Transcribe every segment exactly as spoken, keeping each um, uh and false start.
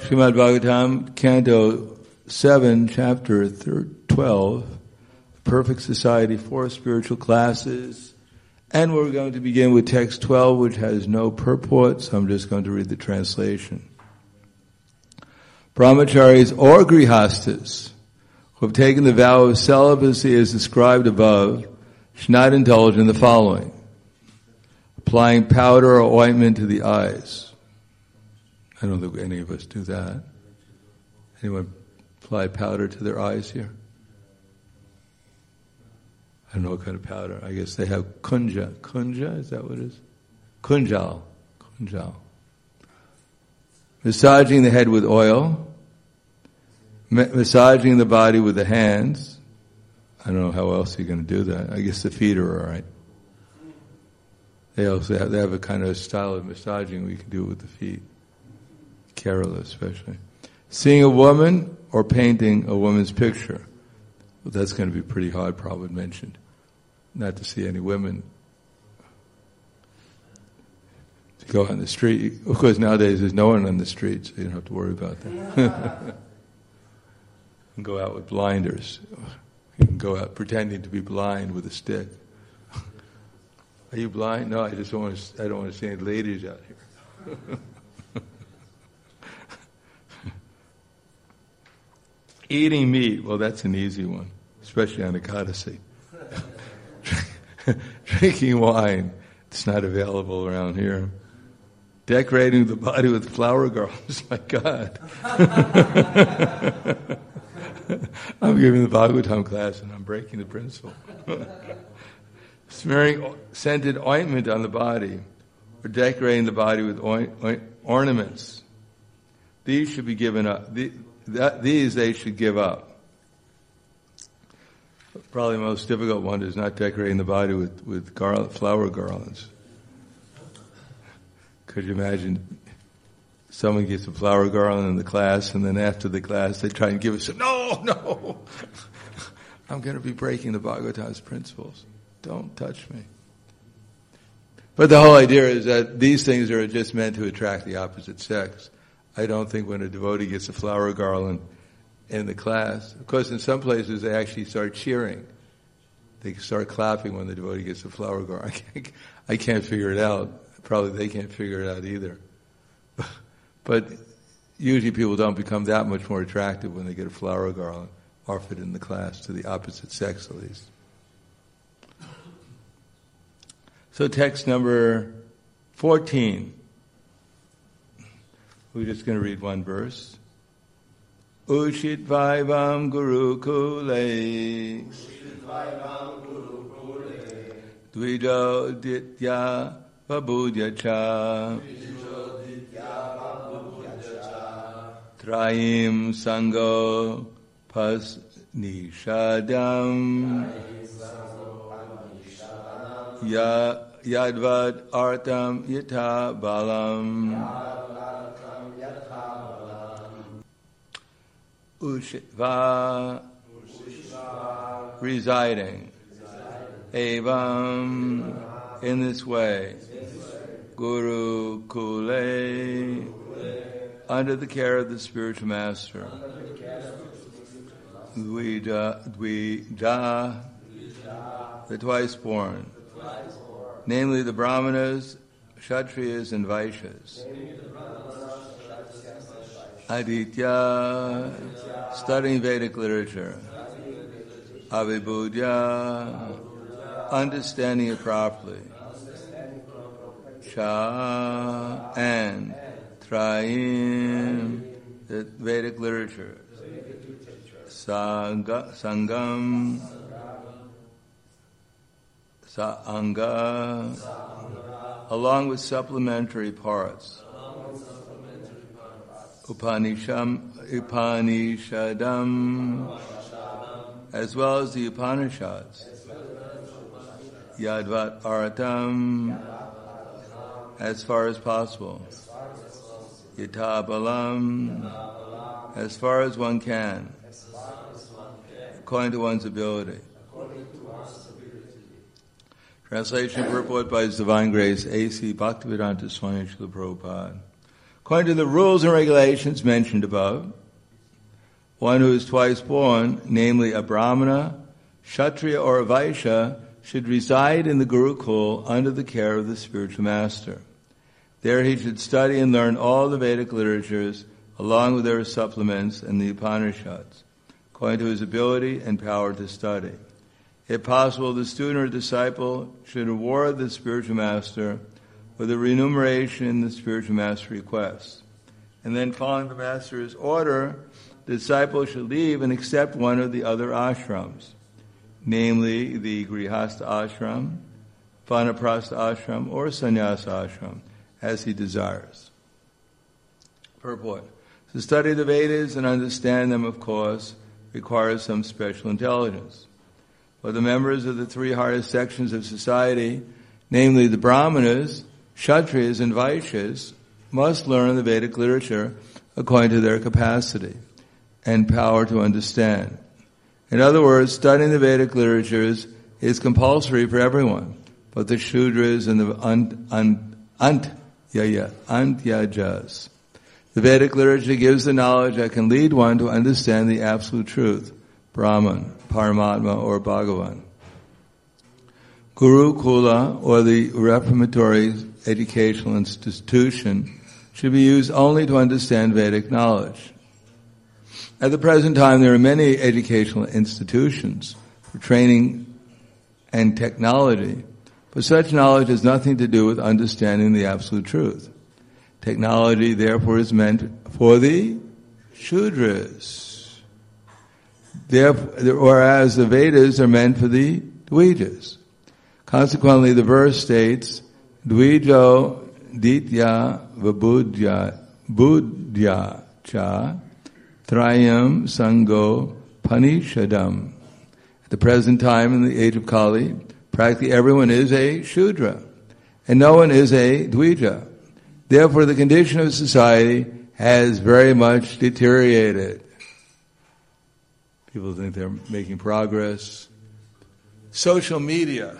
Srimad Bhagavatam, Canto seven, Chapter twelve, Perfect Society, four spiritual classes. And we're going to begin with text twelve, which has no purport, so I'm just going to read the translation. Brahmacharis or grihastas who have taken the vow of celibacy as described above should not indulge in the following: applying powder or ointment to the eyes. I don't think any of us do that. Anyone apply powder to their eyes here? I don't know what kind of powder. I guess they have kunja. Kunja, is that what it is? Kunjal. Kunjal. Massaging the head with oil. Ma- massaging the body with the hands. I don't know how else you're going to do that. I guess the feet are all right. They also have, they have a kind of style of massaging we can do it with the feet. Kerala especially. Seeing a woman or painting a woman's picture. Well, that's going to be pretty hard, Prabhupada mentioned. Not to see any women. To go on the street. Of course, nowadays there's no one on the street, so you don't have to worry about that. And go out with blinders. You can go out pretending to be blind with a stick. Are you blind? No, I just don't want to, I don't want to see any ladies out here. Eating meat, well, that's an easy one, especially on Ekadasi. Drinking wine, it's not available around here. Decorating the body with flower garlands, my God. I'm giving the Bhagavatam class and I'm breaking the principle. Smearing scented ointment on the body, or decorating the body with oint, oint, ornaments. These should be given up. The, That, these they should give up. Probably the most difficult one is not decorating the body with, with garland, flower garlands. Could you imagine someone gets a flower garland in the class and then after the class they try and give us a, no, no, I'm going to be breaking the Bhagavatam's principles. Don't touch me. But the whole idea is that these things are just meant to attract the opposite sex. I don't think when a devotee gets a flower garland in the class, of course in some places they actually start cheering. They start clapping when the devotee gets a flower garland. I can't, I can't figure it out. Probably they can't figure it out either. But usually people don't become that much more attractive when they get a flower garland offered in the class to the opposite sex at least. So text number fourteen. We're just going to read one verse. Ushit Vaivam Guru Kule Dvijo Ditya Vabudya Cha Trayim Sango Pas Nishadam Yadvad Artam Yata Balam Ushitva, residing, evam, in this way, Guru Kule, under the care of the spiritual master, Dvija, Dvija, the twice born, namely the Brahmanas, Kshatriyas, and Vaishyas. Aditya, studying Vedic literature. Avibudya, understanding it properly. Cha, and Trayim, the Vedic literature. Sangha, Sangam, Sangha, along with supplementary parts. Upanisham, Upanishadam, as well as the Upanishads. Yadvat Artam, as far as possible. Yatabalam, as far as one can, according to one's ability. Translation purport by His Divine Grace A C Bhaktivedanta Swami Srila Prabhupada. According to the rules and regulations mentioned above, one who is twice born, namely a Brahmana, Kshatriya, or a Vaishya, should reside in the Gurukul under the care of the spiritual master. There he should study and learn all the Vedic literatures along with their supplements and the Upanishads, according to his ability and power to study. If possible, the student or disciple should reward the spiritual master with a remuneration the spiritual master requests. And then, following the master's order, the disciple should leave and accept one of the other ashrams, namely the Grihastha ashram, Vanaprastha ashram, or Sannyasa ashram, as he desires. Purport. To study the Vedas and understand them, of course, requires some special intelligence. But the members of the three hardest sections of society, namely the Brahmanas, Kshatriyas, and Vaishyas, must learn the Vedic literature according to their capacity and power to understand. In other words, studying the Vedic literatures is compulsory for everyone, but the Shudras and the Ant, Ant, Ant, yeah, yeah, Antyajas. The Vedic literature gives the knowledge that can lead one to understand the absolute truth, Brahman, Paramatma, or Bhagavan. Gurukula, or the reformatory educational institution, should be used only to understand Vedic knowledge. At the present time, there are many educational institutions for training and technology, but such knowledge has nothing to do with understanding the absolute truth. Technology, therefore, is meant for the Shudras, therefore, whereas the Vedas are meant for the Dvijas. Consequently, the verse states, Dvijo ditya vabudya budya cha trayam sango panishadam. At the present time, in the age of Kali, practically everyone is a Shudra, and no one is a Dvija. Therefore, the condition of society has very much deteriorated. People think they're making progress. Social media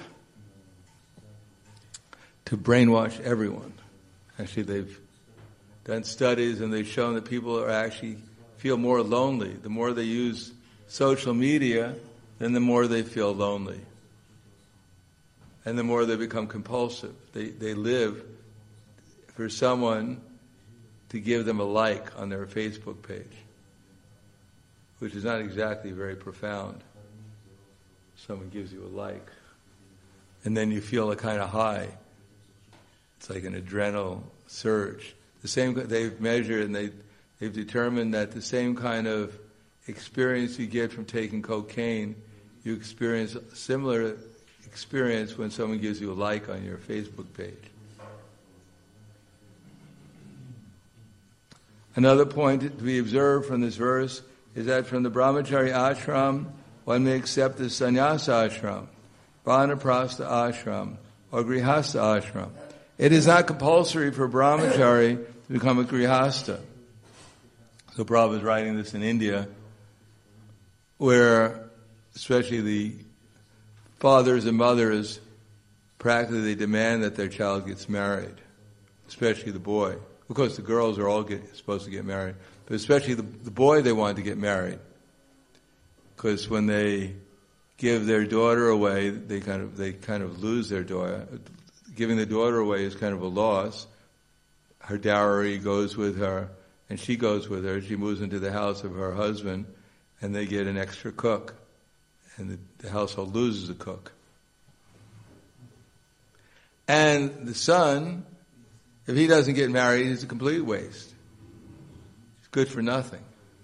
to brainwash everyone. Actually, they've done studies and they've shown that people are actually feel more lonely. The more they use social media, then the more they feel lonely. And the more they become compulsive. They, they live for someone to give them a like on their Facebook page, which is not exactly very profound. Someone gives you a like, and then you feel a kind of high. It's like an adrenal surge. The same they've measured, and they they've determined that the same kind of experience you get from taking cocaine, you experience a similar experience when someone gives you a like on your Facebook page. Another point to be observed from this verse is that from the Brahmachari ashram, one may accept the Sannyasa ashram, Vanaprastha ashram, or Grihastha ashram. It is not compulsory for Brahmachari to become a Grihastha. So Prabhupada is writing this in India, where especially the fathers and mothers practically they demand that their child gets married, especially the boy. Of course, the girls are all get, supposed to get married, but especially the, the boy, they want to get married. Because when they give their daughter away, they kind of they kind of lose their daughter. Giving the daughter away is kind of a loss. Her dowry goes with her, and she goes with her. She moves into the house of her husband, and they get an extra cook, and the, the household loses a cook. And the son, if he doesn't get married, he's a complete waste. He's good for nothing.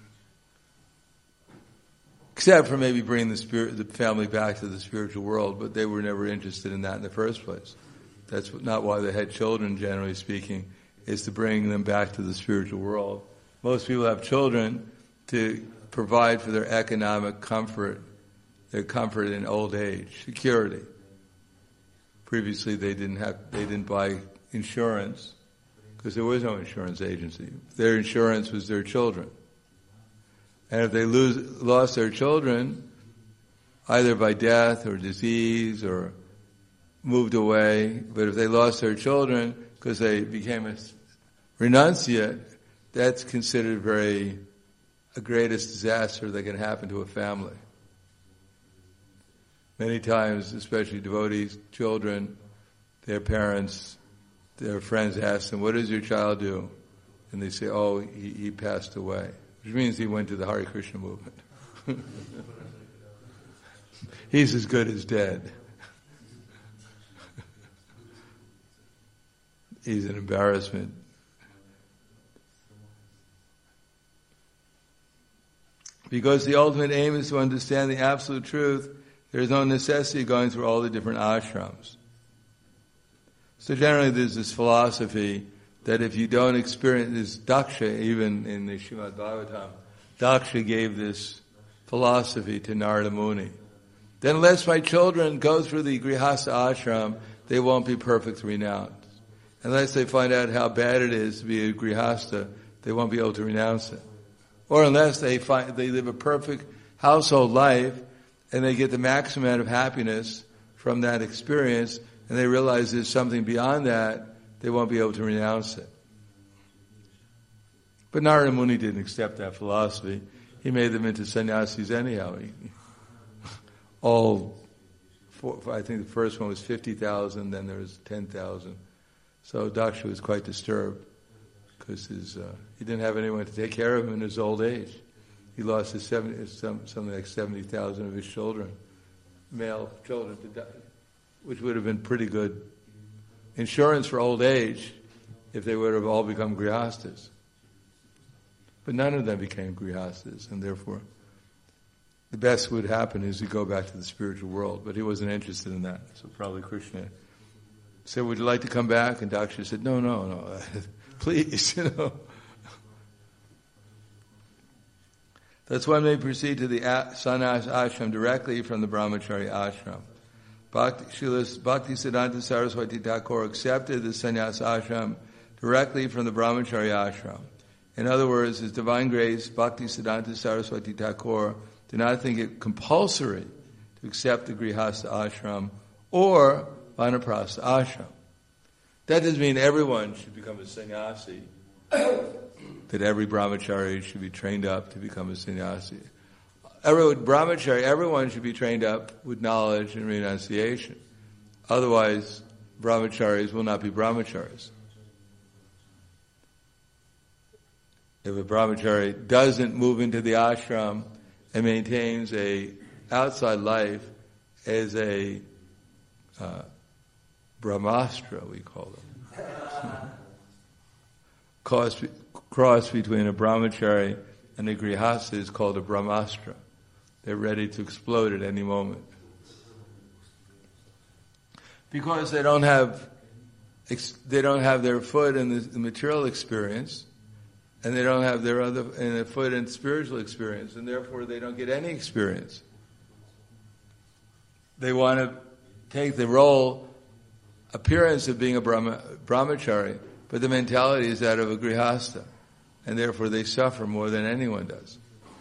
Except for maybe bringing the spirit, the family back to the spiritual world, but they were never interested in that in the first place. That's not why they had children, generally speaking, is to bring them back to the spiritual world. Most people have children to provide for their economic comfort, their comfort in old age, security. Previously, they didn't have, they didn't buy insurance because there was no insurance agency. Their insurance was their children. And if they lose, lost their children, either by death or disease or moved away, but if they lost their children because they became a renunciate, that's considered very a greatest disaster that can happen to a family. Many times, especially devotees, children, their parents, their friends ask them, what does your child do? And they say, oh, he, he passed away. Which means he went to the Hare Krishna movement. He's as good as dead. He's an embarrassment. Because the ultimate aim is to understand the absolute truth, there is no necessity of going through all the different ashrams. So generally there's this philosophy that if you don't experience this, Daksha, even in the Srimad Bhagavatam, Daksha gave this philosophy to Narada Muni. Then unless my children go through the Grihastha ashram, they won't be perfectly renounced. Unless they find out how bad it is to be a Grihastha, they won't be able to renounce it. Or unless they find they live a perfect household life and they get the maximum amount of happiness from that experience and they realize there's something beyond that, they won't be able to renounce it. But Narada Muni didn't accept that philosophy. He made them into sannyasis anyhow. He, all, four, I think the first one was fifty thousand, then there was ten thousand. So Daksha was quite disturbed because his, uh, he didn't have anyone to take care of him in his old age. He lost his seventy, some, something like seventy thousand of his children, male children, to die, which would have been pretty good insurance for old age if they would have all become grihastas. But none of them became grihastas, and therefore the best would happen is you go back to the spiritual world. But he wasn't interested in that, so probably Krishna said, would you like to come back? And Daksha said, no, no, no, please, you know. Thus one may proceed to the sannyas ashram directly from the brahmachari ashram. Bhakti, Srila Bhaktisiddhanta Saraswati Thakur accepted the sannyas ashram directly from the brahmachari ashram. In other words, His Divine Grace, Bhaktisiddhanta Saraswati Thakur, did not think it compulsory to accept the Grihastha ashram or Vanaprastha ashram. That doesn't mean everyone should become a sannyasi, that every brahmachari should be trained up to become a sannyasi. Every brahmachari, everyone should be trained up with knowledge and renunciation. Otherwise, brahmacharis will not be brahmacharis. If a brahmachari doesn't move into the ashram and maintains a outside life as a uh, brahmastra, we call them, cross, cross between a brahmachari and a grihastha is called a brahmastra. They're ready to explode at any moment. Because they don't have, they don't have their foot in the, the material experience, and they don't have their other and their foot in spiritual experience, and therefore they don't get any experience. They want to take the role, appearance of being a brahma, brahmachari, but the mentality is that of a grihastha, and therefore they suffer more than anyone does.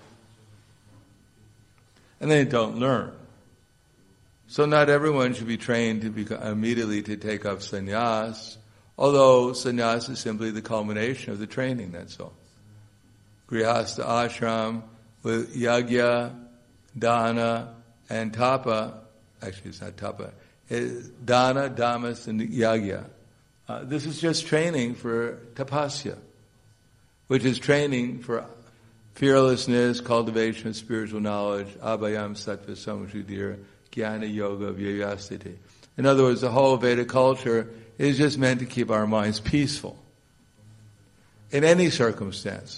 And they don't learn. So not everyone should be trained to become, immediately to take up sannyas, although sannyas is simply the culmination of the training, that's all. Grihastha ashram with yagya, dana, and tapa, actually it's not tapa, it's dana, damas, and yagya. Uh, this is just training for tapasya, which is training for fearlessness, cultivation of spiritual knowledge, abhayam sattva samshuddhir, jnana yoga vyayastiti. In other words, the whole Vedic culture is just meant to keep our minds peaceful in any circumstance.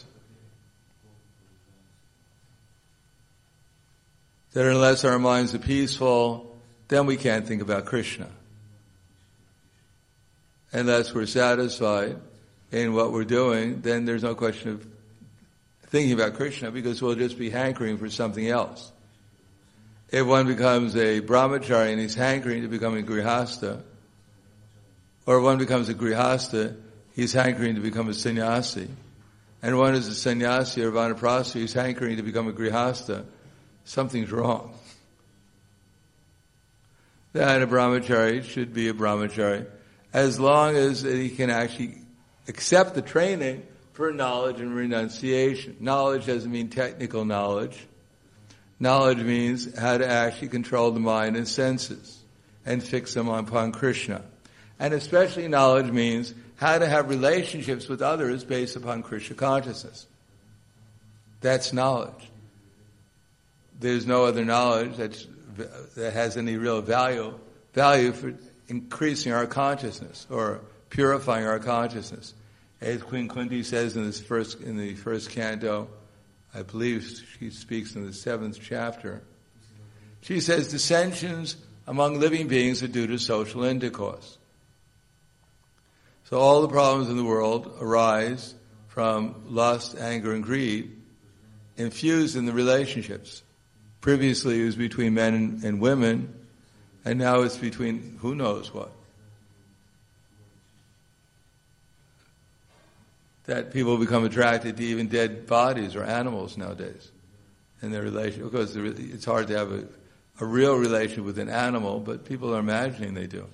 That unless our minds are peaceful, then we can't think about Krishna. Unless we're satisfied in what we're doing, then there's no question of thinking about Krishna, because we'll just be hankering for something else. If one becomes a brahmachari and he's hankering to become a grihastha, or one becomes a grihastha, he's hankering to become a sannyasi, and one is a sannyasi or vanaprastha, he's hankering to become a grihastha, something's wrong. Then a brahmachari should be a brahmachari as long as he can actually accept the training for knowledge and renunciation. Knowledge doesn't mean technical knowledge. Knowledge means how to actually control the mind and senses and fix them upon Krishna. And especially knowledge means how to have relationships with others based upon Krishna consciousness. That's knowledge. There's no other knowledge that's, that has any real value, value for increasing our consciousness or purifying our consciousness. As Queen Kunti says in this first, in the first canto, I believe she speaks in the seventh chapter, she says dissensions among living beings are due to social intercourse. So all the problems in the world arise from lust, anger, and greed infused in the relationships. Previously it was between men and, and women, and now it's between who knows what. That people become attracted to even dead bodies or animals nowadays in their relation, because it's hard to have a, a real relation with an animal, but people are imagining they do.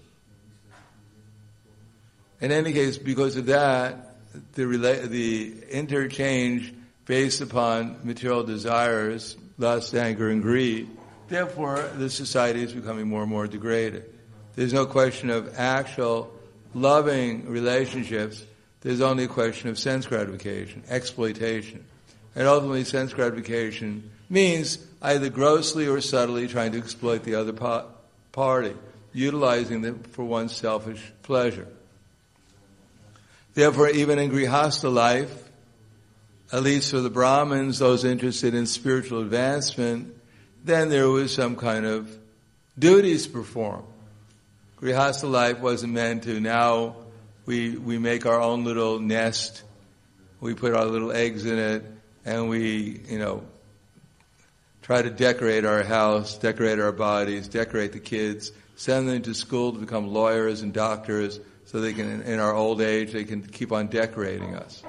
In any case, because of that, the rela- the interchange based upon material desires, lust, anger, and greed, therefore the society is becoming more and more degraded. There's no question of actual loving relationships. There's only a question of sense gratification, exploitation. And ultimately sense gratification means either grossly or subtly trying to exploit the other pa- party, utilizing them for one's selfish pleasure. Therefore, even in Grihastha life, at least for the Brahmins, those interested in spiritual advancement, then there was some kind of duties performed. Grihastha life wasn't meant to now we we make our own little nest, we put our little eggs in it, and we, you know, try to decorate our house, decorate our bodies, decorate the kids, send them to school to become lawyers and doctors, so they can, in our old age, they can keep on decorating us.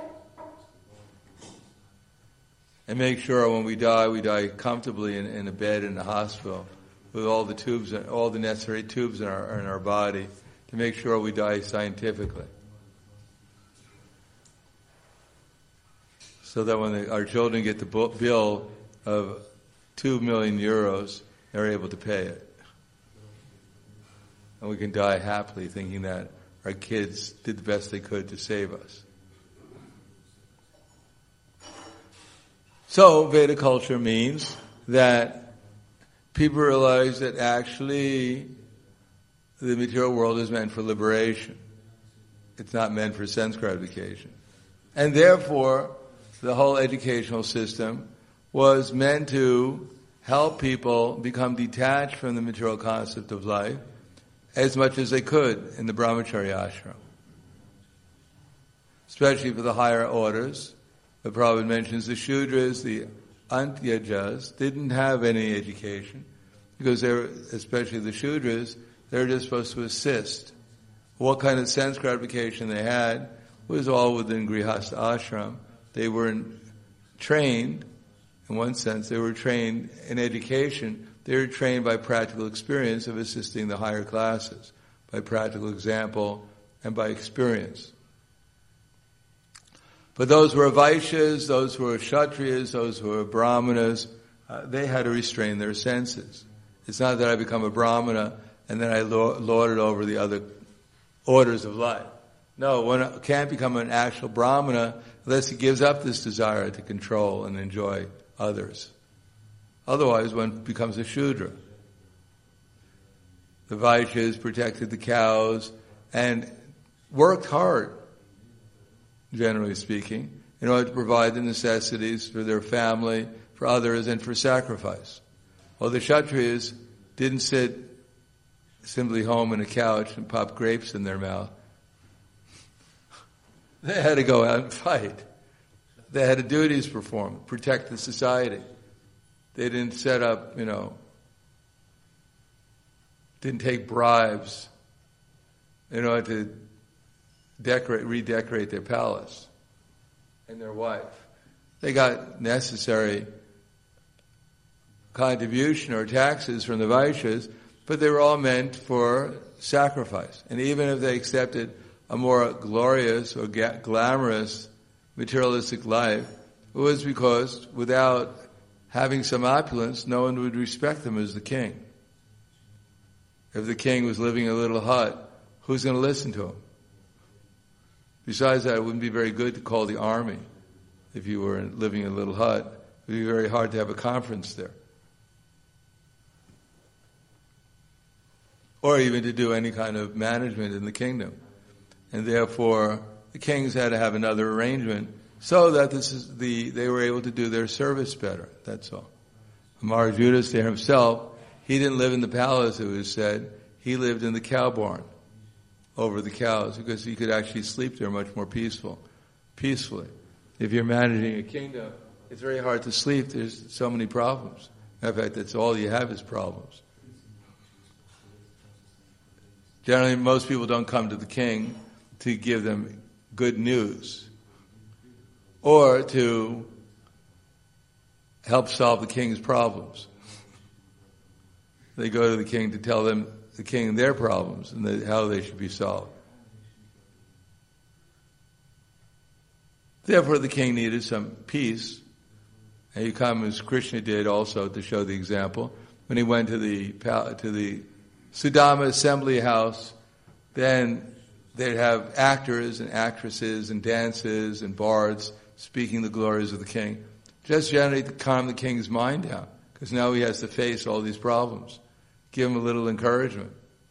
And make sure when we die, we die comfortably in, in a bed in the hospital with all the tubes, all the necessary tubes in our in our body to make sure we die scientifically. So that when the, our children get the bill of two million euros, they're able to pay it. And we can die happily thinking that our kids did the best they could to save us. So, Veda culture means that people realize that actually the material world is meant for liberation. It's not meant for sense gratification. And therefore, the whole educational system was meant to help people become detached from the material concept of life as much as they could in the brahmacharya ashram. Especially for the higher orders. The Prabhupada mentions the Shudras, the Antyajas, didn't have any education because they were, especially the Shudras, they were just supposed to assist. What kind of sense gratification they had was all within Grihastha ashram. They weren't trained, in one sense, they were trained in education. They were trained by practical experience of assisting the higher classes, by practical example and by experience. But those who were Vaishyas, those who were Kshatriyas, those who were Brahmanas, uh, they had to restrain their senses. It's not that I become a Brahmana and then I lord it over the other orders of life. No, one can't become an actual Brahmana unless he gives up this desire to control and enjoy others. Otherwise, one becomes a Shudra. The Vaishyas protected the cows and worked hard, generally speaking, in order to provide the necessities for their family, for others, and for sacrifice. While the Kshatriyas didn't sit simply home on a couch and pop grapes in their mouth. They had to go out and fight. They had duties performed, protect the society. They didn't set up, you know, didn't take bribes in order to decorate, redecorate their palace and their wife. They got necessary contribution or taxes from the Vaishyas, but they were all meant for sacrifice. And even if they accepted a more glorious or ga- glamorous materialistic life, it was because without having some opulence, no one would respect them as the king. If the king was living in a little hut, who's going to listen to him? Besides that, it wouldn't be very good to call the army if you were living in a little hut. It would be very hard to have a conference there. Or even to do any kind of management in the kingdom. And therefore, the kings had to have another arrangement so that this is the they were able to do their service better. That's all. Maharaj Yudhisthira himself, he didn't live in the palace, it was said. He lived in the cow barn over the cows because he could actually sleep there much more peaceful, peacefully. If you're managing a kingdom, it's very hard to sleep. There's so many problems. In fact, that's all you have is problems. Generally, most people don't come to the king to give them good news or to help solve the king's problems. They go to the king to tell them, the king, their problems and the, how they should be solved. Therefore, the king needed some peace. And he come as Krishna did also to show the example. When he went to the to the Sudama assembly house, then they'd have actors and actresses and dances and bards speaking the glories of the king, just generally to calm the king's mind down, because now he has to face all these problems. Give him a little encouragement.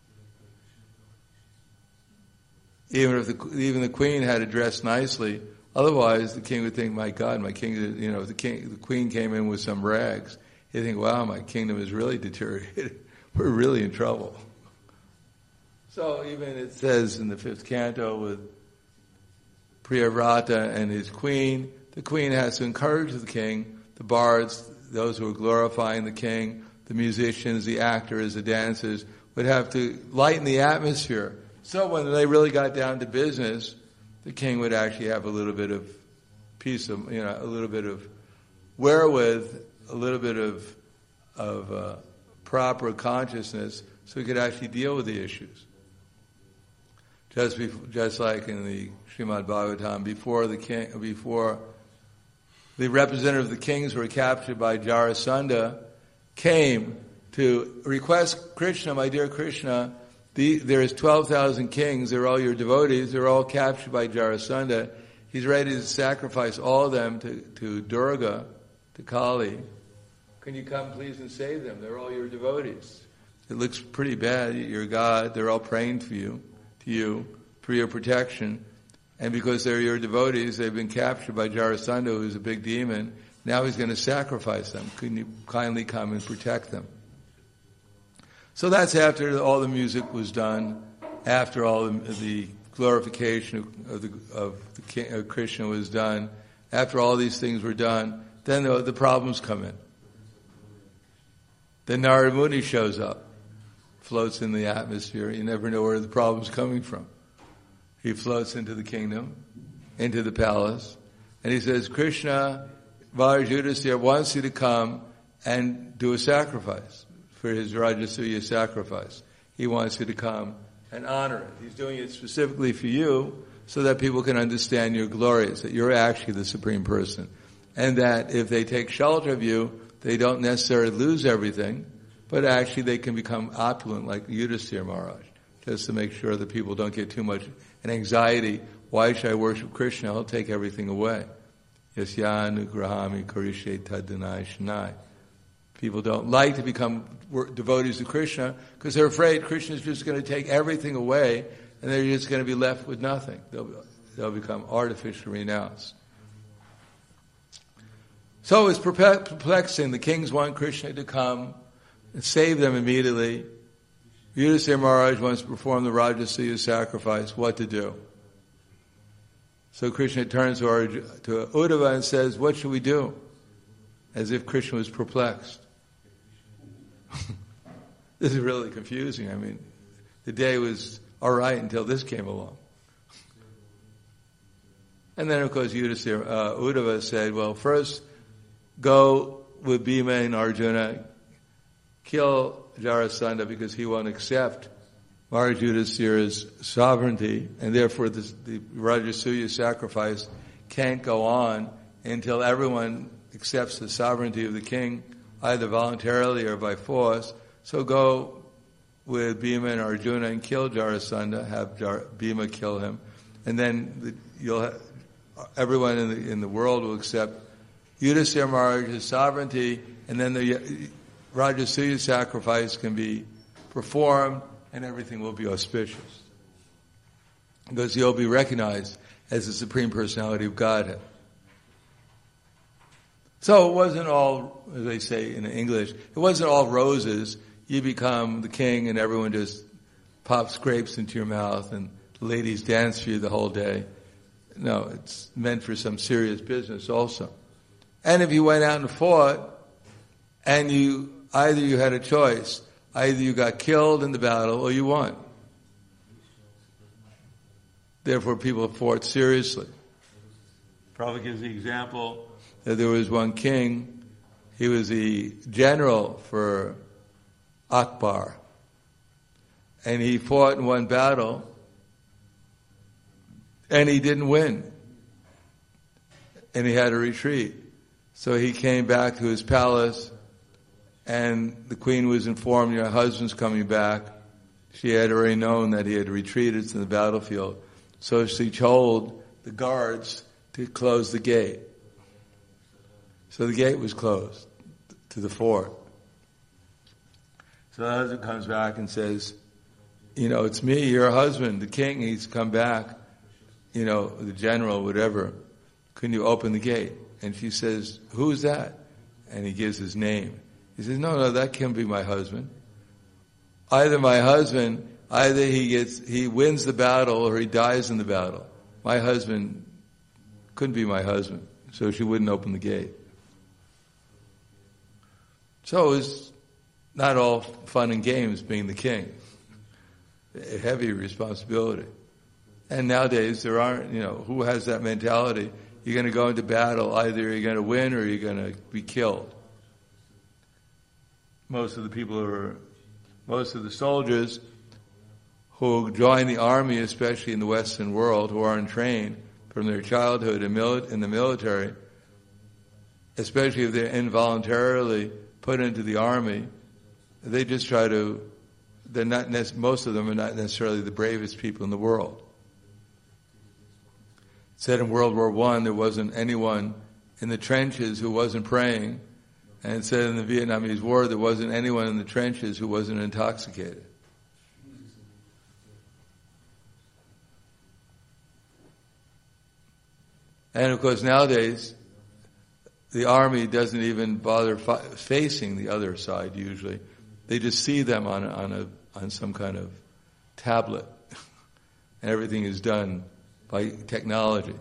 Even if the, even the queen had to dress nicely, otherwise the king would think, "My God, my king!" You know, if the king, the queen came in with some rags, he'd think, "Wow, my kingdom is really deteriorated. We're really in trouble." So even it says in the fifth canto with Priyavrata and his queen, the queen has to encourage the king, the bards, those who are glorifying the king, the musicians, the actors, the dancers, would have to lighten the atmosphere. So when they really got down to business, the king would actually have a little bit of peace, of, you know, a little bit of wherewith, a little bit of of uh, proper consciousness, so he could actually deal with the issues. Just before, just like in the Srimad Bhagavatam, before the king, before the representative of the kings were captured by Jarasandha, came to request Krishna, my dear Krishna, the, there's twelve thousand kings, they're all your devotees, they're all captured by Jarasandha. He's ready to sacrifice all of them to, to Durga, to Kali. Can you come please and save them? They're all your devotees. It looks pretty bad, you're God, they're all praying for you, to you, for your protection. And because they're your devotees, they've been captured by Jarasandha, who's a big demon. Now he's going to sacrifice them. Couldn't you kindly come and protect them? So that's after all the music was done, after all the, the glorification of, the, of, the king, of Krishna was done, after all these things were done, then the, the problems come in. Then Narada Muni shows up, floats in the atmosphere. You never know where the problem's coming from. He floats into the kingdom, into the palace, and he says, Krishna, Maharaj Yudhisthira wants you to come and do a sacrifice for his Rajasuya sacrifice. He wants you to come and honor it. He's doing it specifically for you so that people can understand your glories, that you're actually the Supreme Person. And that if they take shelter of you, they don't necessarily lose everything, but actually they can become opulent like Yudhisthira Maharaj, just to make sure that people don't get too much an anxiety. Why should I worship Krishna? He'll take everything away. Yasyanu grahami karishe taddanai shanai. People don't like to become devotees of Krishna because they're afraid Krishna is just going to take everything away and they're just going to be left with nothing. They'll, they'll become artificially renounced. So it's perplexing. The kings want Krishna to come and save them immediately. Yudhisthira Maharaj wants to perform the Rajasuya sacrifice. What to do? So Krishna turns to, our, to Uddhava and says, what should we do? As if Krishna was perplexed. This is really confusing. I mean, the day was all right until this came along. And then, of course, Yudhisthira, uh, Uddhava said, well, first, go with Bhima and Arjuna, kill Jarasandha because he won't accept Maharaj Yudhisthira's sovereignty, and therefore this, the Rajasuya sacrifice can't go on until everyone accepts the sovereignty of the king, either voluntarily or by force. So go with Bhima and Arjuna and kill Jarasandha, have Jar- Bhima kill him, and then the, you'll have, everyone in the, in the world will accept Yudhisthira Maharaj's sovereignty, and then the Rajasuya sacrifice can be performed, and everything will be auspicious. Because you'll be recognized as the Supreme Personality of Godhead. So it wasn't all, as they say in English, it wasn't all roses. You become the king and everyone just pops grapes into your mouth and the ladies dance for you the whole day. No, it's meant for some serious business also. And if you went out and fought, and you, either you had a choice, either you got killed in the battle or you won. Therefore people fought seriously. Prabhupada gives the example that there was one king, he was the general for Akbar, and he fought in one battle, and he didn't win, and he had to retreat. So he came back to his palace, and the queen was informed, your husband's coming back. She had already known that he had retreated to the battlefield. So she told the guards to close the gate. So the gate was closed to the fort. So the husband comes back and says, you know, it's me, your husband, the king, he's come back, you know, the general, whatever. Couldn't you open the gate? And she says, who's that? And he gives his name. He says, no, no, that can't be my husband. Either my husband, either he gets, he wins the battle or he dies in the battle. My husband couldn't be my husband. So she wouldn't open the gate. So it was not all fun and games being the king. A heavy responsibility. And nowadays there aren't, you know, who has that mentality? You're going to go into battle, either you're going to win or you're going to be killed. Most of the people who are, most of the soldiers who join the army, especially in the Western world, who aren't trained from their childhood in, mili- in the military, especially if they're involuntarily put into the army, they just try to, they're not, nec- most of them are not necessarily the bravest people in the world. It said in World War One, there wasn't anyone in the trenches who wasn't praying. And it said in the Vietnamese War, there wasn't anyone in the trenches who wasn't intoxicated. And of course nowadays, the army doesn't even bother fi- facing the other side usually. They just see them on a, on a, on some kind of tablet. And everything is done by technology.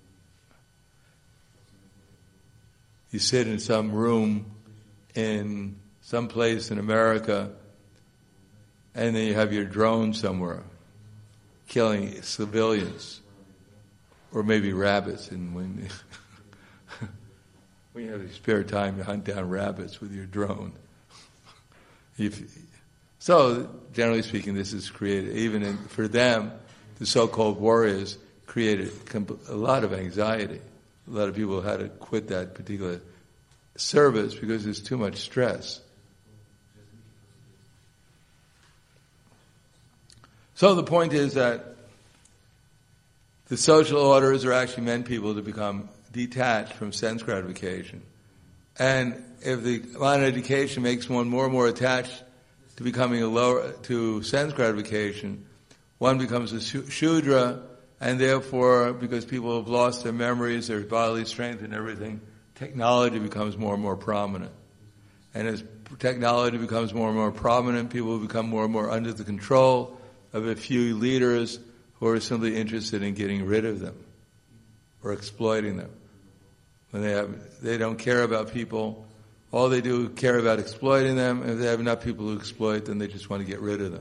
You sit in some room in some place in America, and then you have your drone somewhere killing civilians, or maybe rabbits. And when when you have spare time, you hunt down rabbits with your drone. If, so, generally speaking, this is created, even in, for them, the so-called warriors created a lot of anxiety. A lot of people had to quit that particular service because there's too much stress. So the point is that the social orders are actually meant people to become detached from sense gratification. And if the modern education makes one more and more attached to becoming a lower, to sense gratification, one becomes a Shudra, and therefore, because people have lost their memories, their bodily strength and everything, technology becomes more and more prominent. And as technology becomes more and more prominent, people become more and more under the control of a few leaders who are simply interested in getting rid of them or exploiting them. When they have, they don't care about people. All they do is care about exploiting them. If they have enough people to exploit, then they just want to get rid of them.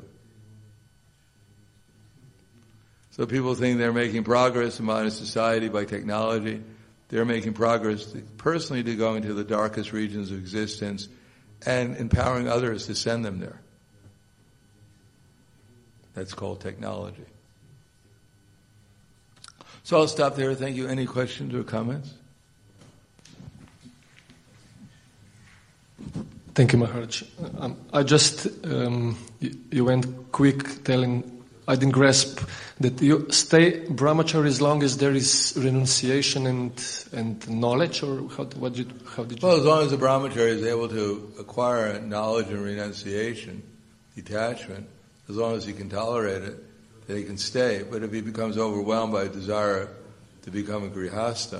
So people think they're making progress in modern society by technology. They're making progress personally to go into the darkest regions of existence and empowering others to send them there. That's called technology. So I'll stop there. Thank you. Any questions or comments? Thank you, Maharaj. Um, I just, um, you, you went quick telling, I didn't grasp that you stay brahmachari as long as there is renunciation and and knowledge, or how, what did, how did you... Well, as long as the brahmachari is able to acquire knowledge and renunciation, detachment, as long as he can tolerate it, then he can stay. But if he becomes overwhelmed by a desire to become a grihasta,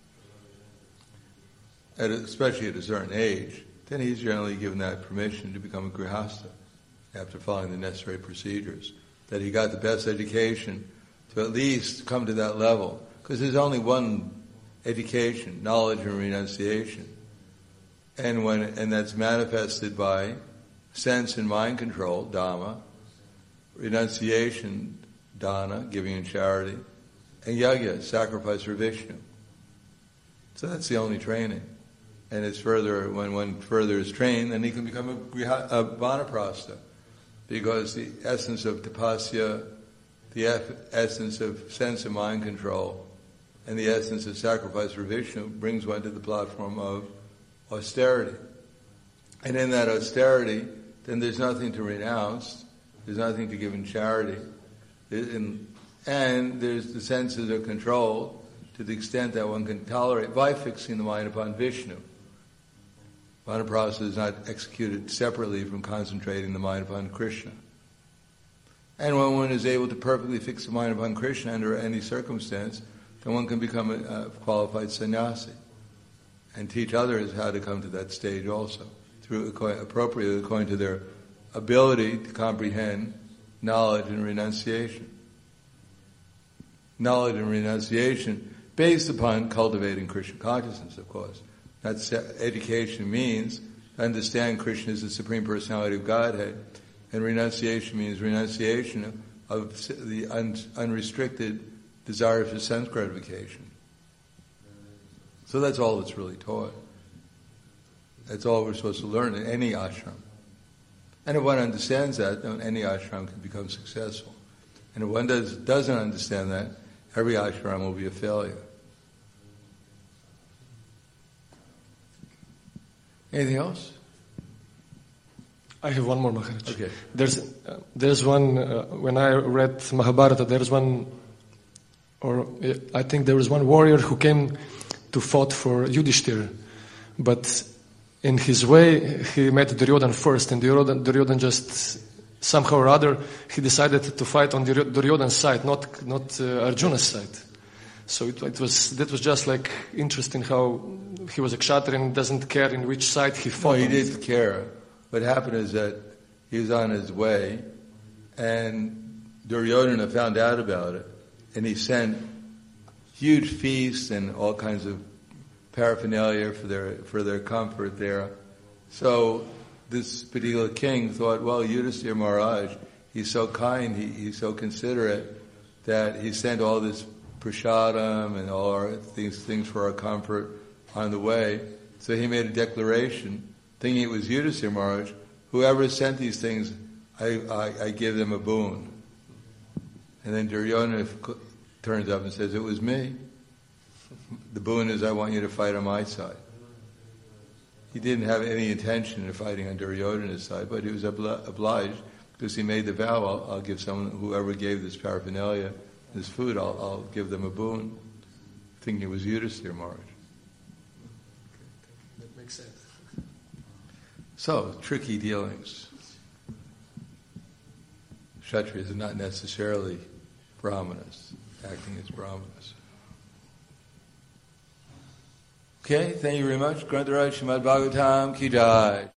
at a, especially at a certain age, then he's generally given that permission to become a grihasta after following the necessary procedures. That he got the best education to at least come to that level. Because there's only one education, knowledge and renunciation. And when and that's manifested by sense and mind control, dhamma, renunciation, dana, giving in charity, and yajna, sacrifice for Vishnu. So that's the only training. And it's further, when one further is trained, then he can become a, griha, a vanaprastha. Because the essence of tapasya, the essence of sense and mind control, and the essence of sacrifice for Vishnu brings one to the platform of austerity. And in that austerity, then there's nothing to renounce, there's nothing to give in charity, and there's the senses are controlled to the extent that one can tolerate by fixing the mind upon Vishnu. Vanaprastha is not executed separately from concentrating the mind upon Krishna. And when one is able to perfectly fix the mind upon Krishna under any circumstance, then one can become a, a qualified sannyasi and teach others how to come to that stage also, through appropriately according to their ability to comprehend knowledge and renunciation. Knowledge and renunciation based upon cultivating Krishna consciousness, of course. That's education means understand Krishna as the Supreme Personality of Godhead, and renunciation means renunciation of the un- unrestricted desire for sense gratification. So that's all that's really taught. That's all we're supposed to learn in any ashram. And if one understands that, then any ashram can become successful. And if one does, doesn't understand that, every ashram will be a failure. Anything else? I have one more, Maharaj. Okay. There's uh, there's one, uh, when I read Mahabharata, there's one, or uh, I think there was one warrior who came to fight for Yudhishthira, but in his way, he met Duryodhana first, and Duryodhana, Duryodhana just, somehow or other, he decided to fight on Duryodhana's side, not not uh, Arjuna's side. So it, it was that was just like interesting how he was a kshatriya and doesn't care in which side he fought. No, he did care. What happened is that he was on his way, and Duryodhana found out about it, and he sent huge feasts and all kinds of paraphernalia for their for their comfort there. So this particular king thought, well, Yudhisthira Maharaj, he's so kind, he, he's so considerate, that he sent all this prasadam and all our things, things for our comfort on the way. So he made a declaration, thinking it was Yudhisthira Maharaj, whoever sent these things, I, I, I give them a boon. And then Duryodhana turns up and says, it was me. The boon is I want you to fight on my side. He didn't have any intention of fighting on Duryodhana's side, but he was obli- obliged because he made the vow, I'll, I'll give someone, whoever gave this paraphernalia, this food, I'll, I'll give them a boon, thinking it was Yudhisthira Maharaj. That makes sense. So, tricky dealings. Kshatriyas are not necessarily brahmanas, acting as brahmanas. Okay, thank you very much. Grantaraj Srimad Bhagavatam Ki Jai.